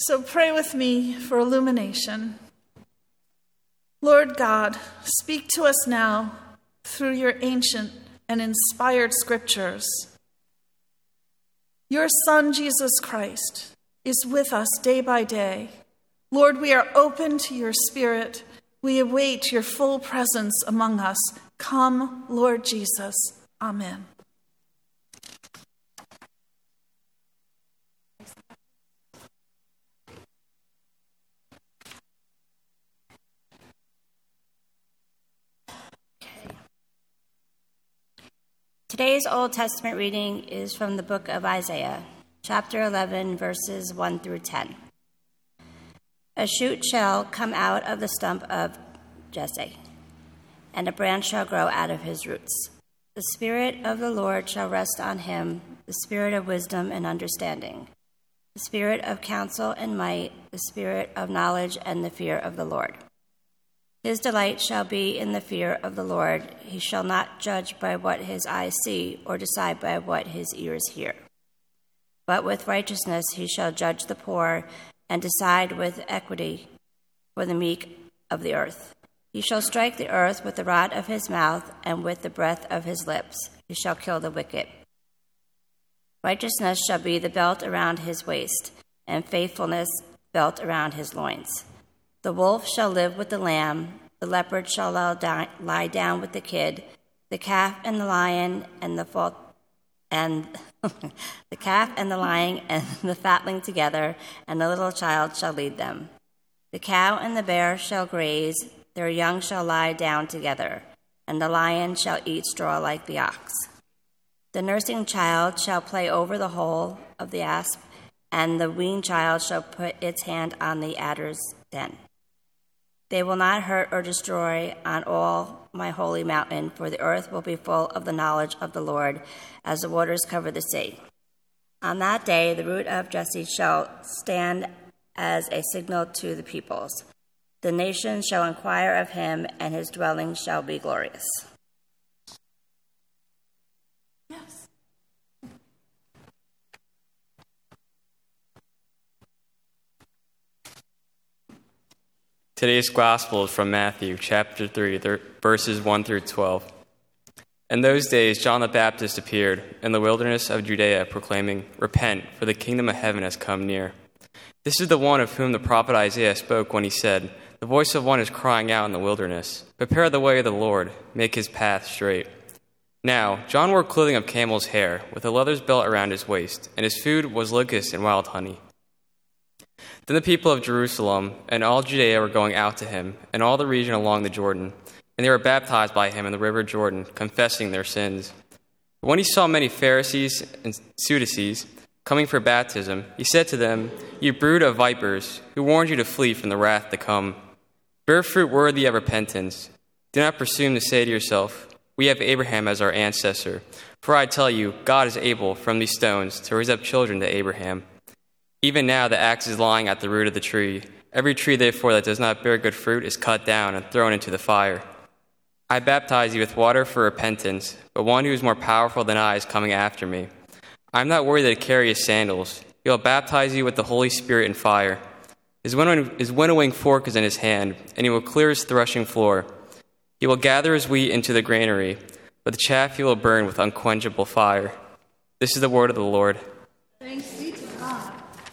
So pray with me for illumination. Lord God, speak to us now through your ancient and inspired scriptures. Your Son, Jesus Christ, is with us day by day. Lord, we are open to your Spirit. We await your full presence among us. Come, Lord Jesus. Amen. Today's Old Testament reading is from the book of Isaiah, chapter 11, verses 1 through 10. A shoot shall come out of the stump of Jesse, and a branch shall grow out of his roots. The Spirit of the Lord shall rest on him, the Spirit of wisdom and understanding, the Spirit of counsel and might, the Spirit of knowledge and the fear of the Lord. His delight shall be in the fear of the Lord. He shall not judge by what his eyes see, or decide by what his ears hear. But with righteousness he shall judge the poor, and decide with equity for the meek of the earth. He shall strike the earth with the rod of his mouth, and with the breath of his lips he shall kill the wicked. Righteousness shall be the belt around his waist, and faithfulness belt around his loins. The wolf shall live with the lamb, the leopard shall lie down with the kid, the calf and the lion and the fatling together, and the little child shall lead them. The cow and the bear shall graze, their young shall lie down together, and the lion shall eat straw like the ox. The nursing child shall play over the hole of the asp, and the weaned child shall put its hand on the adder's den. They will not hurt or destroy on all my holy mountain, for the earth will be full of the knowledge of the Lord as the waters cover the sea. On that day, the root of Jesse shall stand as a signal to the peoples. The nations shall inquire of him, and his dwelling shall be glorious. Yes. Today's gospel is from Matthew, chapter 3, verses 1 through 12. In those days, John the Baptist appeared in the wilderness of Judea, proclaiming, "Repent, for the kingdom of heaven has come near." This is the one of whom the prophet Isaiah spoke when he said, "The voice of one is crying out in the wilderness, prepare the way of the Lord, make his path straight." Now, John wore clothing of camel's hair, with a leather belt around his waist, and his food was locusts and wild honey. Then the people of Jerusalem and all Judea were going out to him, and all the region along the Jordan, and they were baptized by him in the river Jordan, confessing their sins. But when he saw many Pharisees and Sadducees coming for baptism, he said to them, "You brood of vipers, who warned you to flee from the wrath to come? Bear fruit worthy of repentance. Do not presume to say to yourself, 'We have Abraham as our ancestor.' For I tell you, God is able from these stones to raise up children to Abraham. Even now the axe is lying at the root of the tree. Every tree, therefore, that does not bear good fruit is cut down and thrown into the fire. I baptize you with water for repentance, but one who is more powerful than I is coming after me. I am not worthy to carry his sandals. He will baptize you with the Holy Spirit and fire. His winnowing fork is in his hand, and he will clear his threshing floor. He will gather his wheat into the granary, but the chaff he will burn with unquenchable fire." This is the word of the Lord. Thanks be to God.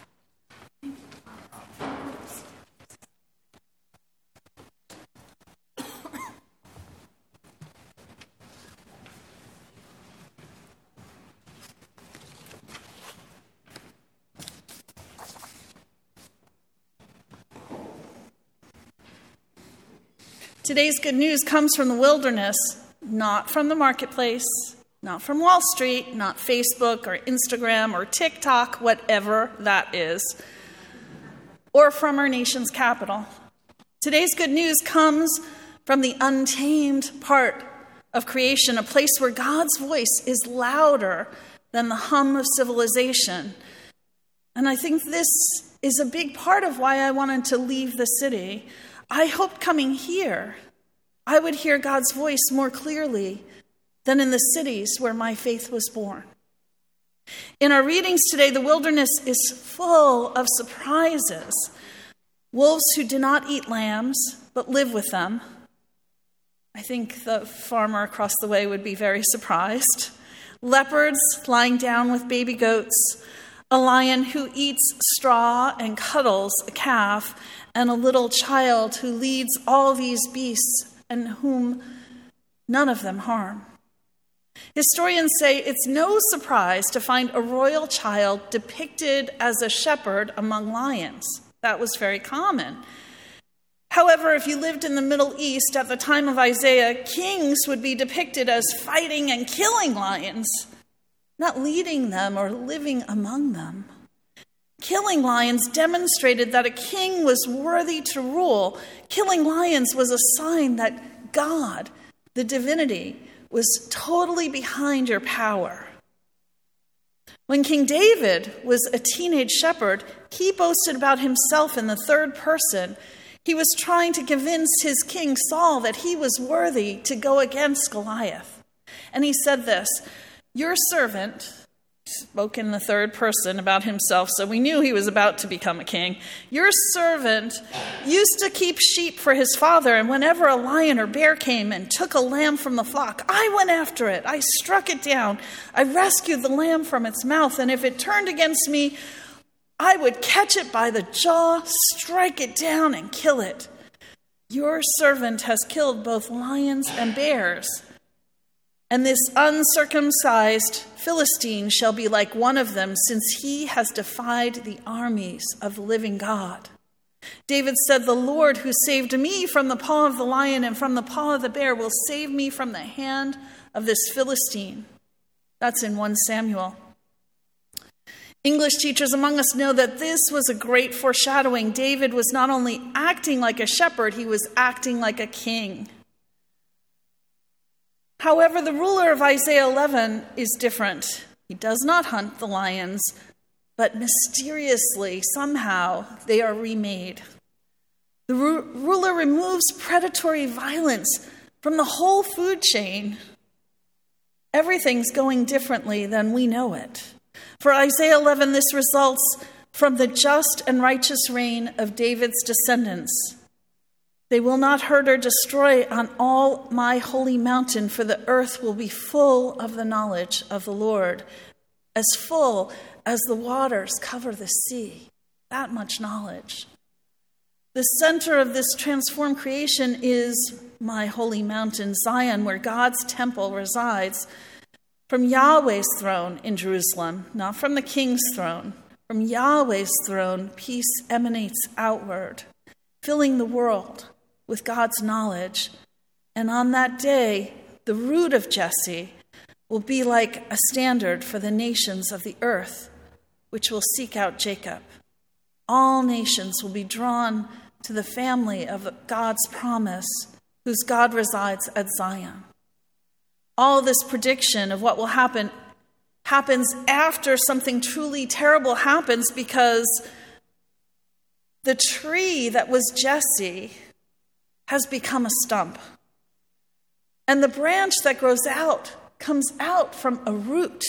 Today's good news comes from the wilderness, not from the marketplace, not from Wall Street, not Facebook or Instagram or TikTok, whatever that is, or from our nation's capital. Today's good news comes from the untamed part of creation, a place where God's voice is louder than the hum of civilization. And I think this is a big part of why I wanted to leave the city. I hoped coming here, I would hear God's voice more clearly than in the cities where my faith was born. In our readings today, the wilderness is full of surprises. Wolves who do not eat lambs, but live with them. I think the farmer across the way would be very surprised. Leopards lying down with baby goats, a lion who eats straw and cuddles a calf, and a little child who leads all these beasts and whom none of them harm. Historians say it's no surprise to find a royal child depicted as a shepherd among lions. That was very common. However, if you lived in the Middle East at the time of Isaiah, kings would be depicted as fighting and killing lions, not leading them or living among them. Killing lions demonstrated that a king was worthy to rule. Killing lions was a sign that God, the divinity, was totally behind your power. When King David was a teenage shepherd, he boasted about himself in the third person. He was trying to convince his king Saul that he was worthy to go against Goliath. And he said this, "Your servant," spoke in the third person about himself, so we knew he was about to become a king. "Your servant used to keep sheep for his father, and whenever a lion or bear came and took a lamb from the flock, I went after it. I struck it down. I rescued the lamb from its mouth, and if it turned against me, I would catch it by the jaw, strike it down, and kill it. Your servant has killed both lions and bears. And this uncircumcised Philistine shall be like one of them, since he has defied the armies of the living God." David said, "The Lord who saved me from the paw of the lion and from the paw of the bear will save me from the hand of this Philistine." That's in 1 Samuel. English teachers among us know that this was a great foreshadowing. David was not only acting like a shepherd, he was acting like a king. However, the ruler of Isaiah 11 is different. He does not hunt the lions, but mysteriously, somehow, they are remade. The ruler removes predatory violence from the whole food chain. Everything's going differently than we know it. For Isaiah 11, this results from the just and righteous reign of David's descendants. "They will not hurt or destroy on all my holy mountain, for the earth will be full of the knowledge of the Lord, as full as the waters cover the sea." That much knowledge. The center of this transformed creation is my holy mountain, Zion, where God's temple resides. From Yahweh's throne in Jerusalem, not from the king's throne. From Yahweh's throne, peace emanates outward, filling the world with God's knowledge. And on that day, the root of Jesse will be like a standard for the nations of the earth, which will seek out Jacob. All nations will be drawn to the family of God's promise, whose God resides at Zion. All this prediction of what will happen happens after something truly terrible happens, because the tree that was Jesse has become a stump. And the branch that grows out comes out from a root.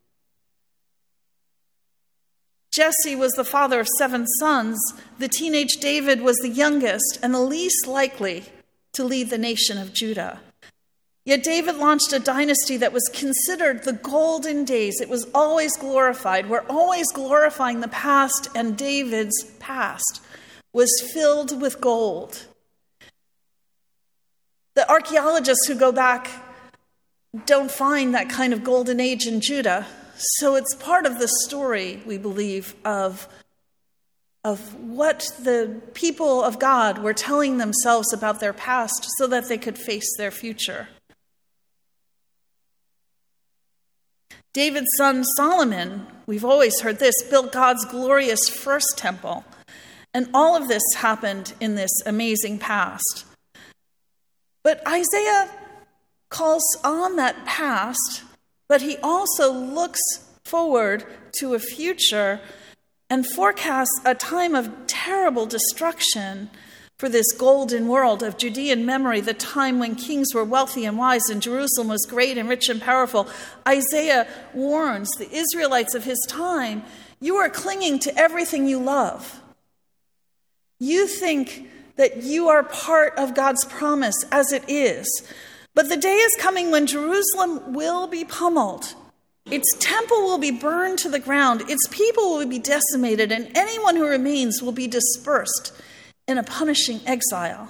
Jesse was the father of 7 sons. The teenage David was the youngest and the least likely to lead the nation of Judah. Yet David launched a dynasty that was considered the golden days. It was always glorified. We're always glorifying the past, and David's past was filled with gold. The archaeologists who go back don't find that kind of golden age in Judah. So it's part of the story, we believe, of what the people of God were telling themselves about their past so that they could face their future. David's son Solomon, we've always heard this, built God's glorious first temple. And all of this happened in this amazing past. But Isaiah calls on that past, but he also looks forward to a future and forecasts a time of terrible destruction for this golden world of Judean memory, the time when kings were wealthy and wise and Jerusalem was great and rich and powerful, Isaiah warns the Israelites of his time, you are clinging to everything you love. You think that you are part of God's promise as it is. But the day is coming when Jerusalem will be pummeled. Its temple will be burned to the ground. Its people will be decimated, and anyone who remains will be dispersed in a punishing exile.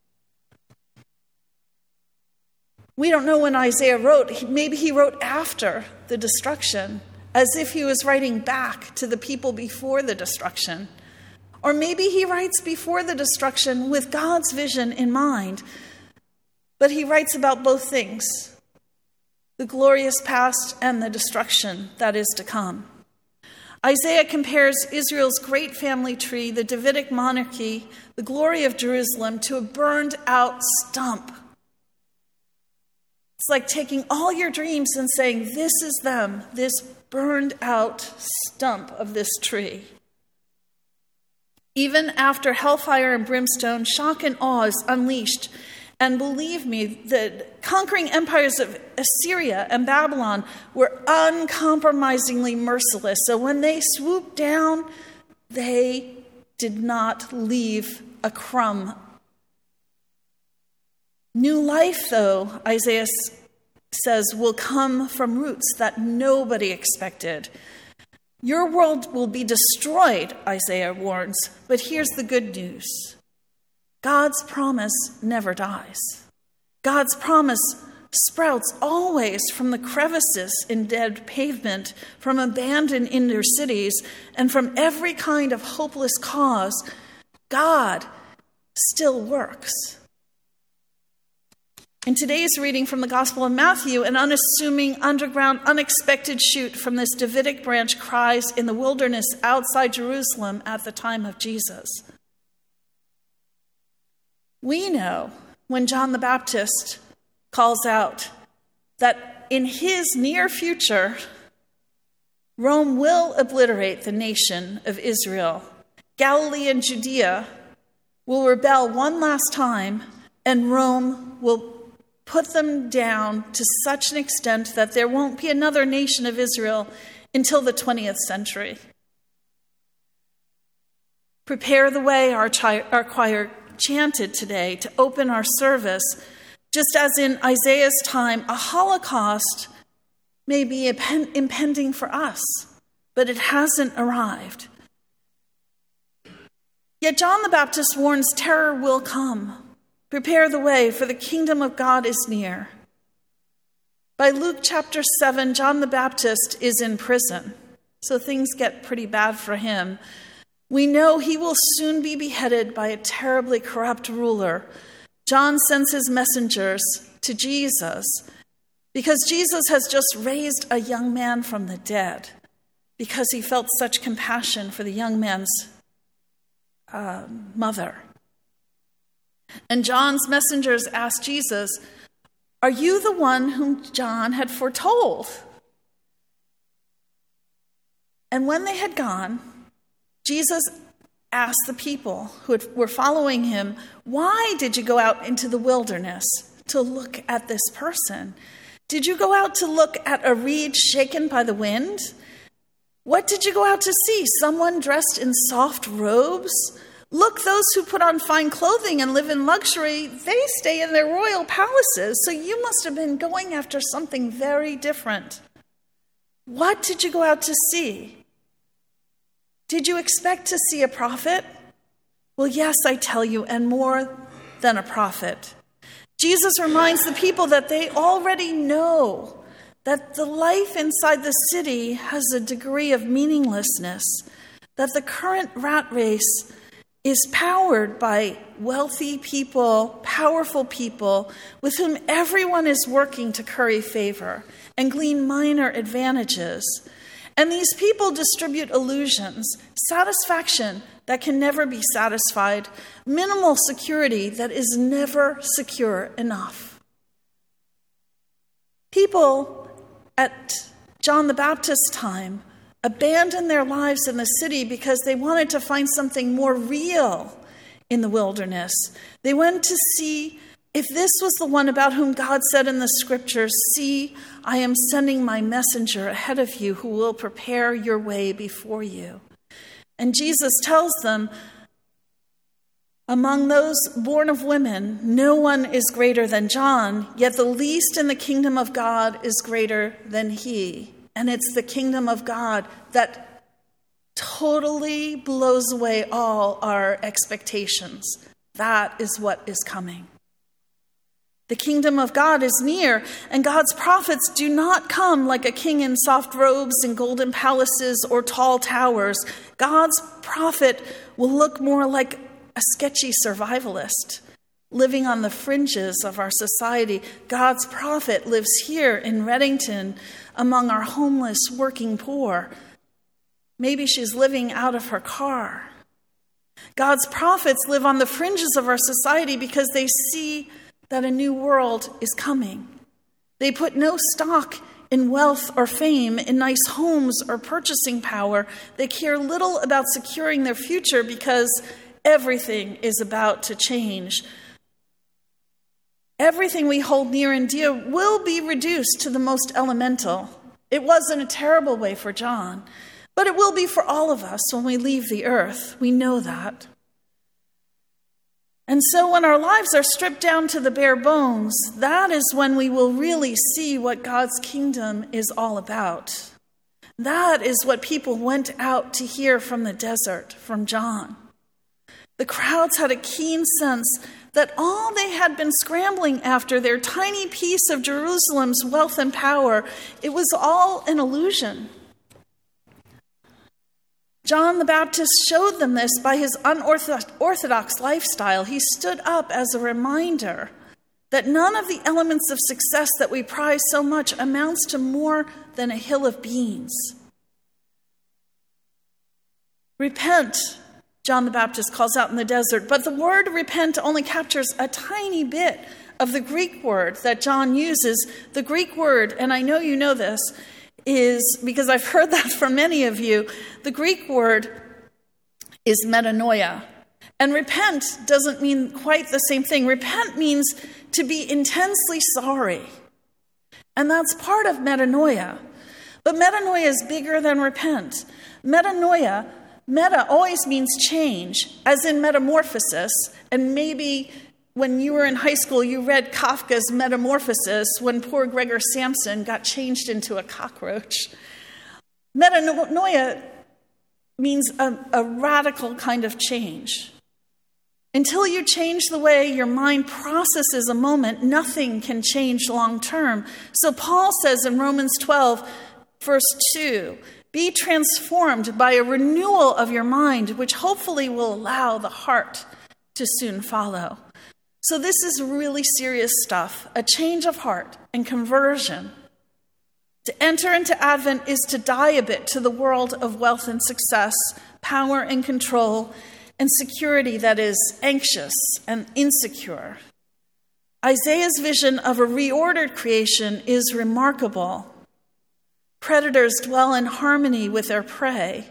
We don't know when Isaiah wrote. Maybe he wrote after the destruction, as if he was writing back to the people before the destruction. Or maybe he writes before the destruction with God's vision in mind. But he writes about both things, the glorious past and the destruction that is to come. Isaiah compares Israel's great family tree, the Davidic monarchy, the glory of Jerusalem, to a burned out stump. It's like taking all your dreams and saying, this is them, this burned out stump of this tree. Even after hellfire and brimstone, shock and awe is unleashed. And believe me, the conquering empires of Assyria and Babylon were uncompromisingly merciless. So when they swooped down, they did not leave a crumb. New life, though, Isaiah says, will come from roots that nobody expected. Your world will be destroyed, Isaiah warns. But here's the good news. God's promise never dies. God's promise sprouts always from the crevices in dead pavement, from abandoned inner cities, and from every kind of hopeless cause. God still works. In today's reading from the Gospel of Matthew, an unassuming, underground, unexpected shoot from this Davidic branch cries in the wilderness outside Jerusalem at the time of Jesus. We know when John the Baptist calls out that in his near future, Rome will obliterate the nation of Israel. Galilee and Judea will rebel one last time, and Rome will put them down to such an extent that there won't be another nation of Israel until the 20th century. Prepare the way, our choir chanted today to open our service. Just as in Isaiah's time, a Holocaust may be impending for us, but it hasn't arrived. Yet John the Baptist warns terror will come. Prepare the way, for the kingdom of God is near. By Luke chapter 7, John the Baptist is in prison, so things get pretty bad for him. We know he will soon be beheaded by a terribly corrupt ruler. John sends his messengers to Jesus because Jesus has just raised a young man from the dead, because he felt such compassion for the young man's mother. And John's messengers asked Jesus, "Are you the one whom John had foretold?" And when they had gone, Jesus asked the people who were following him, "Why did you go out into the wilderness to look at this person? Did you go out to look at a reed shaken by the wind? What did you go out to see? Someone dressed in soft robes? Look, those who put on fine clothing and live in luxury, they stay in their royal palaces. So you must have been going after something very different. What did you go out to see? Did you expect to see a prophet? Well, yes, I tell you, and more than a prophet." Jesus reminds the people that they already know that the life inside the city has a degree of meaninglessness, that the current rat race is powered by wealthy people, powerful people, with whom everyone is working to curry favor and glean minor advantages. And these people distribute illusions, satisfaction that can never be satisfied, minimal security that is never secure enough. People at John the Baptist's time abandoned their lives in the city because they wanted to find something more real in the wilderness. They went to see if this was the one about whom God said in the scriptures, "See, I am sending my messenger ahead of you who will prepare your way before you." And Jesus tells them, among those born of women, no one is greater than John, yet the least in the kingdom of God is greater than he. And it's the kingdom of God that totally blows away all our expectations. That is what is coming. The kingdom of God is near, and God's prophets do not come like a king in soft robes and golden palaces or tall towers. God's prophet will look more like a sketchy survivalist living on the fringes of our society. God's prophet lives here in Reddington among our homeless working poor. Maybe she's living out of her car. God's prophets live on the fringes of our society because they see that a new world is coming. They put no stock in wealth or fame, in nice homes or purchasing power. They care little about securing their future because everything is about to change. Everything we hold near and dear will be reduced to the most elemental. It was in a terrible way for John, but it will be for all of us when we leave the earth. We know that. And so when our lives are stripped down to the bare bones, that is when we will really see what God's kingdom is all about. That is what people went out to hear from the desert, from John. The crowds had a keen sense that all they had been scrambling after, their tiny piece of Jerusalem's wealth and power, it was all an illusion. John the Baptist showed them this by his unorthodox lifestyle. He stood up as a reminder that none of the elements of success that we prize so much amounts to more than a hill of beans. Repent, John the Baptist calls out in the desert, but the word repent only captures a tiny bit of the Greek word that John uses. The Greek word, and I know you know this, is, because I've heard that from many of you, the Greek word is metanoia. And repent doesn't mean quite the same thing. Repent means to be intensely sorry. And that's part of metanoia. But metanoia is bigger than repent. Metanoia, meta always means change, as in metamorphosis. And maybe when you were in high school, you read Kafka's Metamorphosis when poor Gregor Samson got changed into a cockroach. Metanoia means a radical kind of change. Until you change the way your mind processes a moment, nothing can change long term. So Paul says in Romans 12, verse 2, "Be transformed by a renewal of your mind, which hopefully will allow the heart to soon follow." So this is really serious stuff, a change of heart and conversion. To enter into Advent is to die a bit to the world of wealth and success, power and control, and security that is anxious and insecure. Isaiah's vision of a reordered creation is remarkable. Predators dwell in harmony with their prey.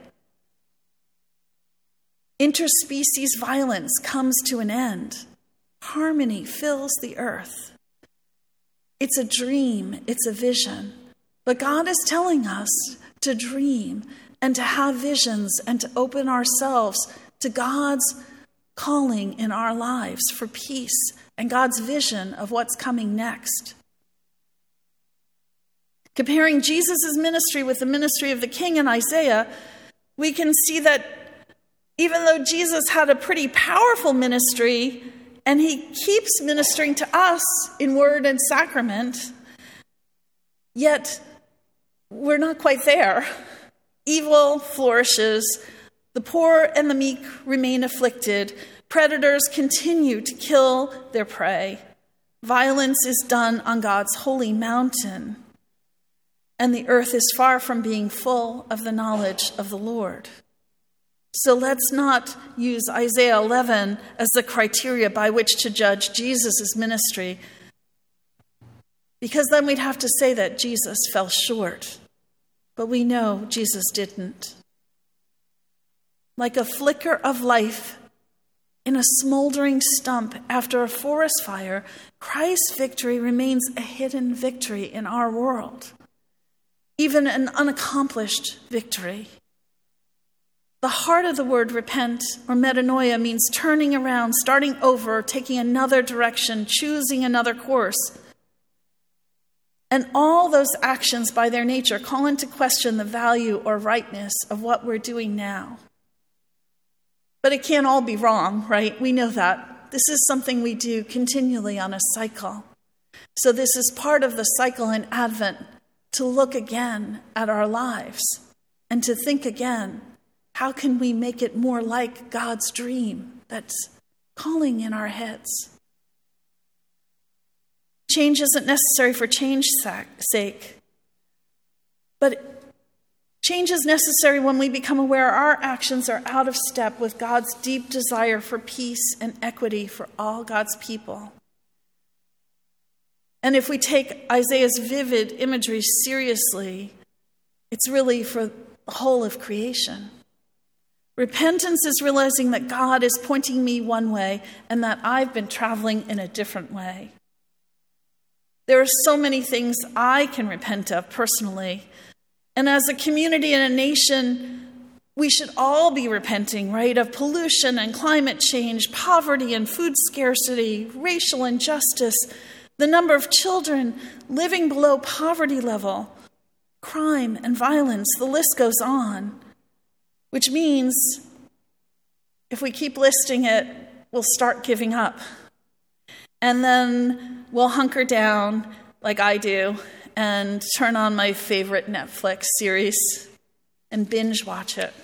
Interspecies violence comes to an end. Harmony fills the earth. It's a dream, it's a vision. But God is telling us to dream and to have visions and to open ourselves to God's calling in our lives for peace and God's vision of what's coming next. Comparing Jesus' ministry with the ministry of the king in Isaiah, we can see that even though Jesus had a pretty powerful ministry, and he keeps ministering to us in word and sacrament, yet we're not quite there. Evil flourishes. The poor and the meek remain afflicted. Predators continue to kill their prey. Violence is done on God's holy mountain. And the earth is far from being full of the knowledge of the Lord. So let's not use Isaiah 11 as the criteria by which to judge Jesus' ministry, because then we'd have to say that Jesus fell short. But we know Jesus didn't. Like a flicker of life In a smoldering stump after a forest fire, Christ's victory remains a hidden victory in our world, even an unaccomplished victory. The heart of the word repent, or metanoia, means turning around, starting over, taking another direction, choosing another course. And all those actions by their nature call into question the value or rightness of what we're doing now. But it can't all be wrong, right? We know that. This is something we do continually on a cycle. So this is part of the cycle in Advent, to look again at our lives and to think again, how can we make it more like God's dream that's calling in our heads? Change isn't necessary for change's sake, but change is necessary when we become aware our actions are out of step with God's deep desire for peace and equity for all God's people. And if we take Isaiah's vivid imagery seriously, it's really for the whole of creation. Repentance is realizing that God is pointing me one way and that I've been traveling in a different way. There are so many things I can repent of personally. And as a community and a nation, we should all be repenting, right, of pollution and climate change, poverty and food scarcity, racial injustice, the number of children living below poverty level, crime and violence, the list goes on. Which means if we keep listing it, we'll start giving up. And then we'll hunker down like I do and turn on my favorite Netflix series and binge watch it.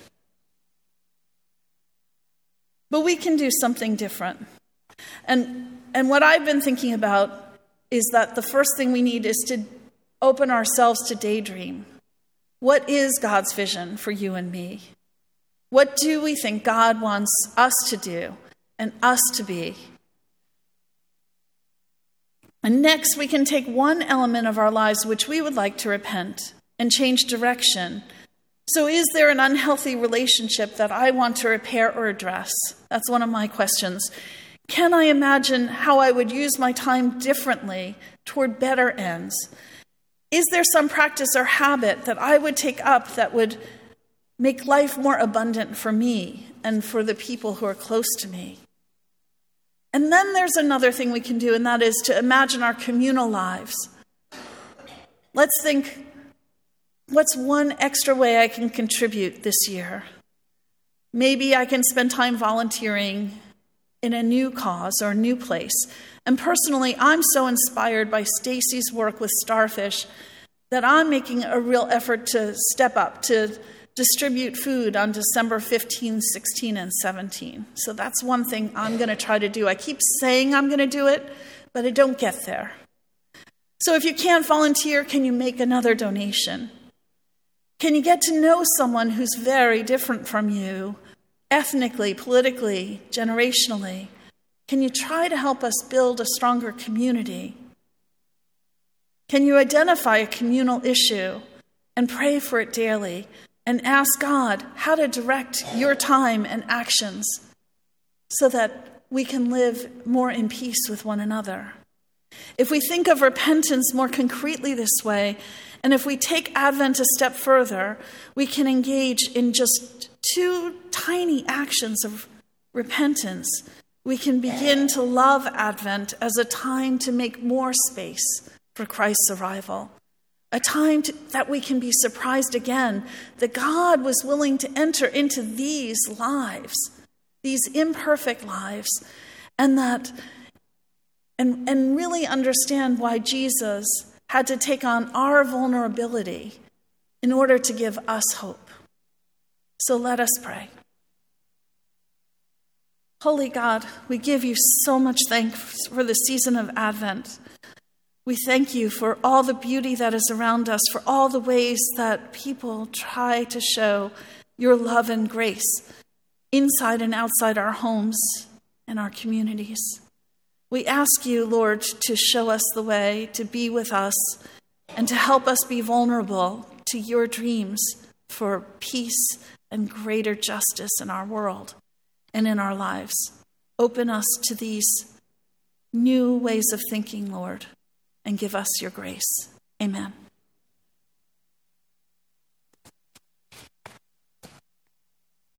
But we can do something different. And what I've been thinking about is that the first thing we need is to open ourselves to daydream. What is God's vision for you and me? What do we think God wants us to do and us to be? And next, we can take one element of our lives which we would like to repent and change direction. So is there an unhealthy relationship that I want to repair or address? That's one of my questions. Can I imagine how I would use my time differently toward better ends? Is there some practice or habit that I would take up that would make life more abundant for me and for the people who are close to me? And then there's another thing we can do, and that is to imagine our communal lives. Let's think, what's one extra way I can contribute this year? Maybe I can spend time volunteering in a new cause or a new place. And personally, I'm so inspired by Stacy's work with Starfish that I'm making a real effort to step up, to distribute food on December 15, 16, and 17. So that's one thing I'm going to try to do. I keep saying I'm going to do it, but I don't get there. So if you can't volunteer, can you make another donation? Can you get to know someone who's very different from you, ethnically, politically, generationally? Can you try to help us build a stronger community? Can you identify a communal issue and pray for it daily and ask God how to direct your time and actions so that we can live more in peace with one another? If we think of repentance more concretely this way, and if we take Advent a step further, we can engage in just 2 tiny actions of repentance. We can begin to love Advent as a time to make more space for Christ's arrival, a time that we can be surprised again that God was willing to enter into these lives, these imperfect lives, and really understand why Jesus had to take on our vulnerability in order to give us hope. So let us pray. Holy God, we give you so much thanks for the season of Advent. We thank you for all the beauty that is around us, for all the ways that people try to show your love and grace inside and outside our homes and our communities. We ask you, Lord, to show us the way, to be with us, and to help us be vulnerable to your dreams for peace and greater justice in our world and in our lives. Open us to these new ways of thinking, Lord, and give us your grace. Amen.